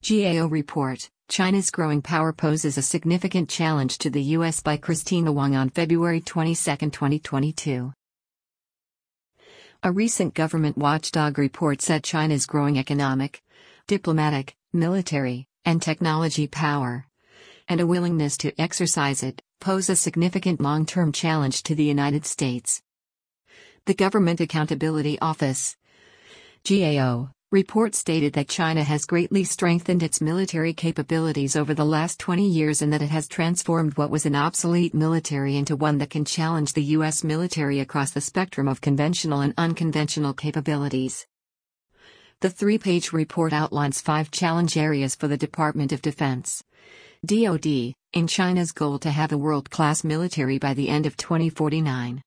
GAO report, China's growing power poses a significant challenge to the U.S. by Christina Wang on February 22, 2022. A recent government watchdog report said China's growing economic, diplomatic, military, and technology power, and a willingness to exercise it, pose a significant long-term challenge to the United States. The Government Accountability Office (GAO) report stated that China has greatly strengthened its military capabilities over the last 20 years and that it has transformed what was an obsolete military into one that can challenge the U.S. military across the spectrum of conventional and unconventional capabilities. The three-page report outlines 5 challenge areas for the Department of Defense (DoD) in China's goal to have a world-class military by the end of 2049.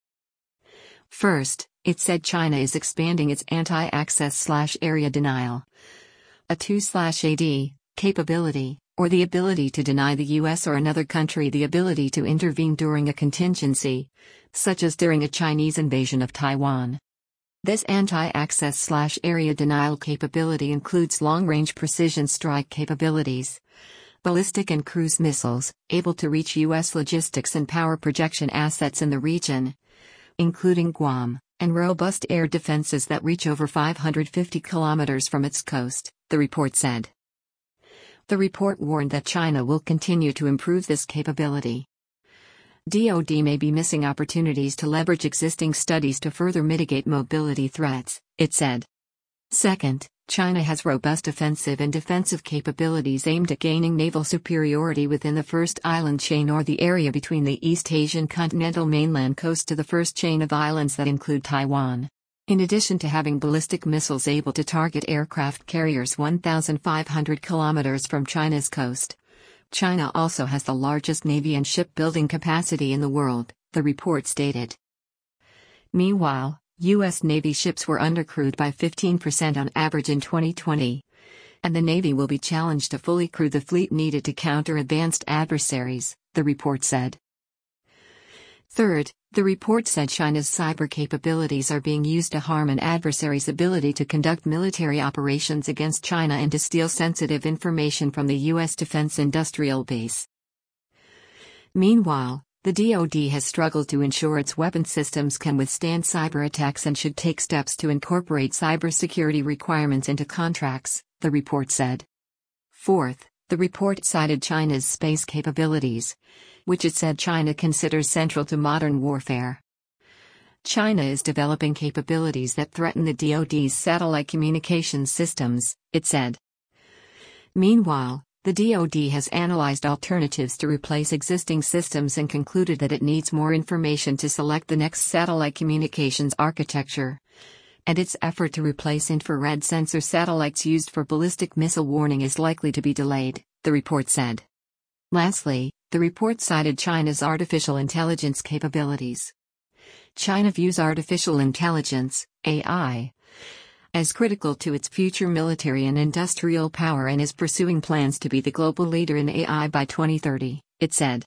First, it said China is expanding its anti-access/area denial, a 2/AD, capability, or the ability to deny the U.S. or another country the ability to intervene during a contingency, such as during a Chinese invasion of Taiwan. This anti-access/area denial capability includes long-range precision strike capabilities, ballistic and cruise missiles, able to reach U.S. logistics and power projection assets in the region, including Guam, and robust air defenses that reach over 550 kilometers from its coast, the report said. The report warned that China will continue to improve this capability. DoD may be missing opportunities to leverage existing studies to further mitigate mobility threats, it said. Second, China has robust offensive and defensive capabilities aimed at gaining naval superiority within the first island chain or the area between the East Asian continental mainland coast to the first chain of islands that include Taiwan. In addition to having ballistic missiles able to target aircraft carriers 1,500 kilometers from China's coast, China also has the largest navy and shipbuilding capacity in the world, the report stated. Meanwhile, U.S. Navy ships were undercrewed by 15% on average in 2020, and the Navy will be challenged to fully crew the fleet needed to counter advanced adversaries, the report said. Third, the report said China's cyber capabilities are being used to harm an adversary's ability to conduct military operations against China and to steal sensitive information from the U.S. defense industrial base. Meanwhile, the DoD has struggled to ensure its weapon systems can withstand cyber attacks and should take steps to incorporate cybersecurity requirements into contracts, the report said. Fourth, the report cited China's space capabilities, which it said China considers central to modern warfare. China is developing capabilities that threaten the DoD's satellite communications systems, it said. Meanwhile, the DoD has analyzed alternatives to replace existing systems and concluded that it needs more information to select the next satellite communications architecture, and its effort to replace infrared sensor satellites used for ballistic missile warning is likely to be delayed, the report said. Lastly, the report cited China's artificial intelligence capabilities. China views artificial intelligence, AI, as critical to its future military and industrial power and is pursuing plans to be the global leader in AI by 2030, it said.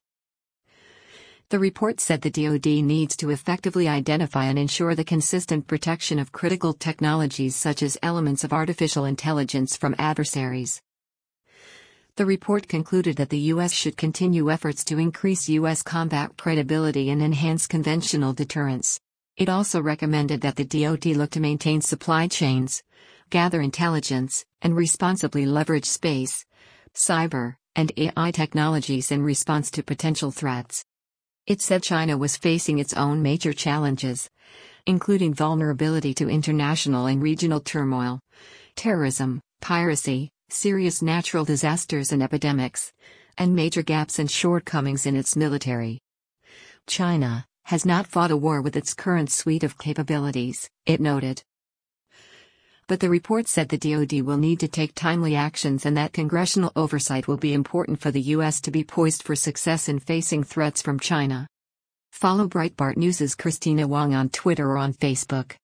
The report said the DoD needs to effectively identify and ensure the consistent protection of critical technologies such as elements of artificial intelligence from adversaries. The report concluded that the U.S. should continue efforts to increase U.S. combat credibility and enhance conventional deterrence. It also recommended that the DoD look to maintain supply chains, gather intelligence, and responsibly leverage space, cyber, and AI technologies in response to potential threats. It said China was facing its own major challenges, including vulnerability to international and regional turmoil, terrorism, piracy, serious natural disasters and epidemics, and major gaps and shortcomings in its military. China has not fought a war with its current suite of capabilities, it noted. But the report said the DoD will need to take timely actions and that congressional oversight will be important for the U.S. to be poised for success in facing threats from China. Follow Breitbart News' Christina Wang on Twitter or on Facebook.